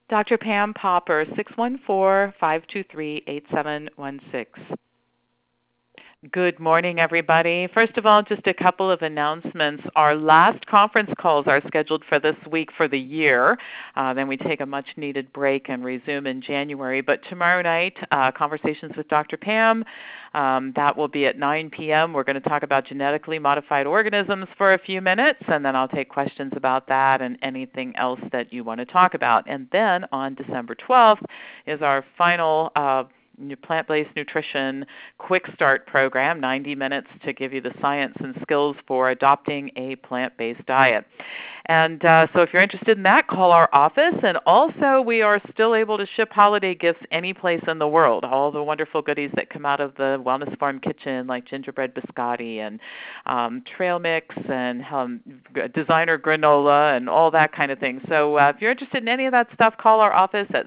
Dr. Pam Popper, 614-523-8716. Good morning, everybody. First of all, just a couple of announcements. Our last conference calls are scheduled for this week for the year. Then we take a much-needed break and resume in January. But tomorrow night, Conversations with Dr. Pam, that will be at 9 p.m. We're going to talk about genetically modified organisms for a few minutes, and then I'll take questions about that and anything else that you want to talk about. And then on December 12th is our final plant-based nutrition quick start program, 90 minutes to give you the science and skills for adopting a plant-based diet. And so if you're interested in that, call our office. And also, we are still able to ship holiday gifts any place in the world. All the wonderful goodies that come out of the Wellness Farm kitchen, like gingerbread biscotti and trail mix and designer granola and all that kind of thing. So if you're interested in any of that stuff, call our office at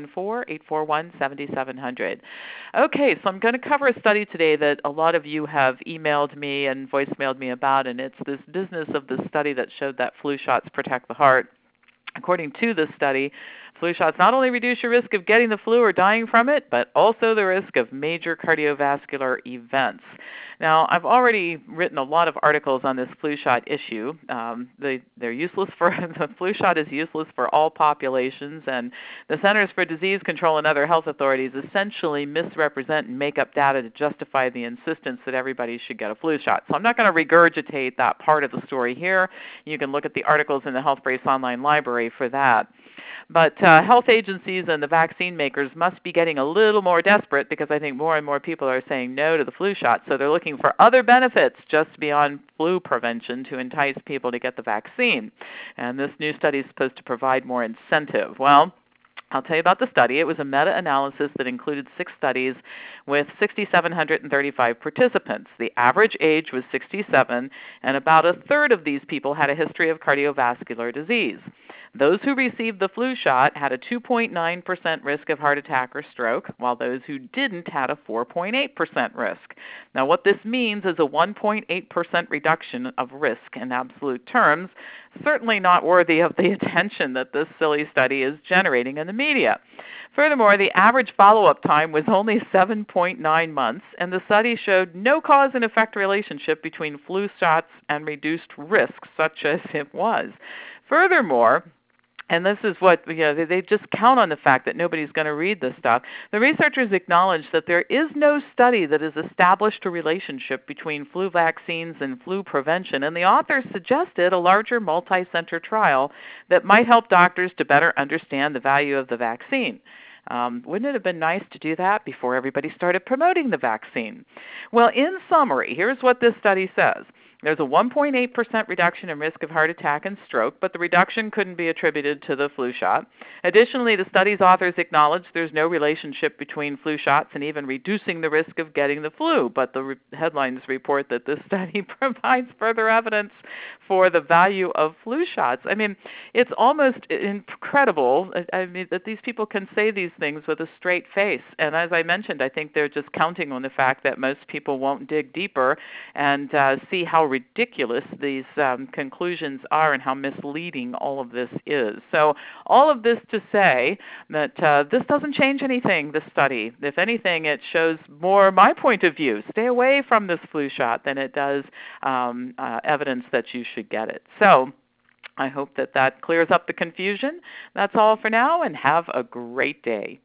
614-841-7700. Okay, so I'm going to cover a study today that a lot of you have emailed me and voicemailed me about, and it's this business of the study that showed that flu shots protect the heart. According to this study, flu shots not only reduce your risk of getting the flu or dying from it, but also the risk of major cardiovascular events. Now, I've already written a lot of articles on this flu shot issue. They're useless the flu shot is useless for all populations, and the Centers for Disease Control and other health authorities essentially misrepresent and make up data to justify the insistence that everybody should get a flu shot. So I'm not going to regurgitate that part of the story here. You can look at the articles in the Health Brace online library for that. But health agencies and the vaccine makers must be getting a little more desperate because I think more and more people are saying no to the flu shot. So they're looking for other benefits just beyond flu prevention to entice people to get the vaccine. And this new study is supposed to provide more incentive. Well, I'll tell you about the study. It was a meta-analysis that included 6 studies with 6,735 participants. The average age was 67, and about a third of these people had a history of cardiovascular disease. Those who received the flu shot had a 2.9% risk of heart attack or stroke, while those who didn't had a 4.8% risk. Now, what this means is a 1.8% reduction of risk in absolute terms, certainly not worthy of the attention that this silly study is generating in the media. Furthermore, the average follow-up time was only 7.9 months, and the study showed no cause and effect relationship between flu shots and reduced risk, such as it was. Furthermore, and this is what, they just count on the fact that nobody's going to read this stuff. The researchers acknowledge that there is no study that has established a relationship between flu vaccines and flu prevention, and the authors suggested a larger multi-center trial that might help doctors to better understand the value of the vaccine. Wouldn't it have been nice to do that before everybody started promoting the vaccine? Well, in summary, here's what this study says. There's a 1.8% reduction in risk of heart attack and stroke, but the reduction couldn't be attributed to the flu shot. Additionally, the study's authors acknowledge there's no relationship between flu shots and even reducing the risk of getting the flu, but the headlines report that this study provides further evidence for the value of flu shots. I mean, it's almost incredible, that these people can say these things with a straight face. And as I mentioned, I think they're just counting on the fact that most people won't dig deeper and see how ridiculous these conclusions are and how misleading all of this is. So all of this to say that this doesn't change anything, this study. If anything, it shows more my point of view. Stay away from this flu shot than it does evidence that you should get it. So I hope that clears up the confusion. That's all for now, and have a great day.